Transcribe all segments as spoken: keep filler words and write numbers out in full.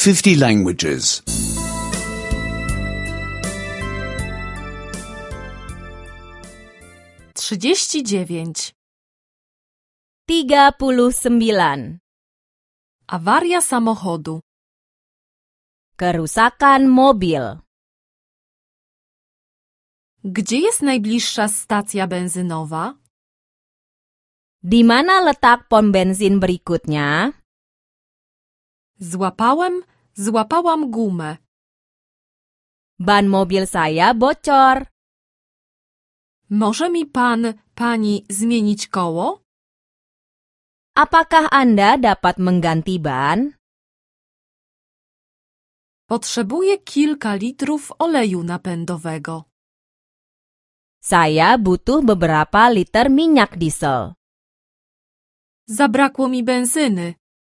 fifty languages. trzydzieści dziewięć. tiga puluh sembilan. Awaria samochodu. Kerusakan mobil. Gdzie jest najbliższa stacja benzynowa? Di mana letak pom bensin berikutnya? Złapałem, złapałam gumę. Ban mobil saya bocor. Może mi pan, pani zmienić koło? Apakah Anda dapat mengganti ban? Potrzebuję kilka litrów oleju napędowego. Saya butuh beberapa liter minyak diesel. Zabrakło mi benzyny.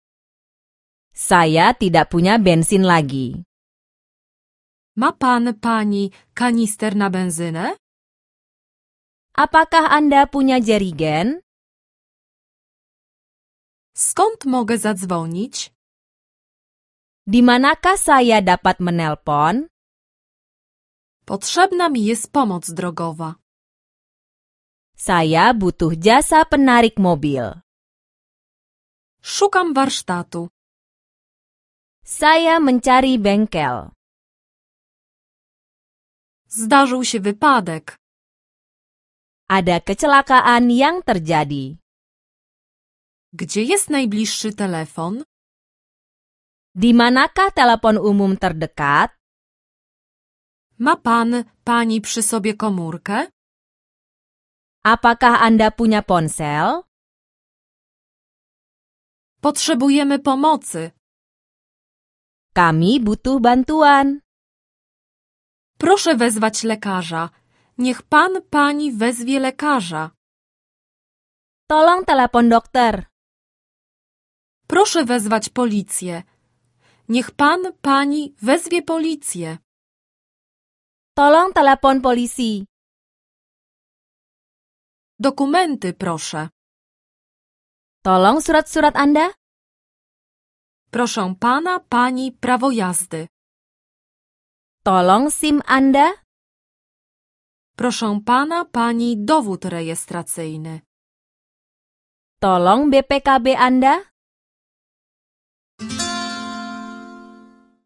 Saya tidak punya bensin lagi. Ma pan, pani kanister na benzynę? Apakah Anda punya jerigen? Skąd mogę zadzwonić? Di manakah saya dapat menelpon? Potrzebna mi jest pomoc drogowa. Saya butuh jasa penarik mobil. Szukam warsztatu. Saya mencari bengkel. Zdarzył się wypadek. Ada kecelakaan yang terjadi. Gdzie jest najbliższy telefon? Di manakah telepon umum terdekat? Ma pan, pani przy sobie komórkę? Apakah Anda punya ponsel? Potrzebujemy pomocy. Kami butuh bantuan. Proszę wezwać lekarza. Niech pan, pani wezwie lekarza. Tolong telepon dokter. Proszę wezwać policję. Niech pan, pani wezwie policję. Tolong telepon polisi. Dokumenty proszę. Tolong surat-surat Anda. Proszę pana, pani prawo jazdy. Tolong SIM Anda. Proszę pana, pani dowód rejestracyjny. Tolong B P K B Anda.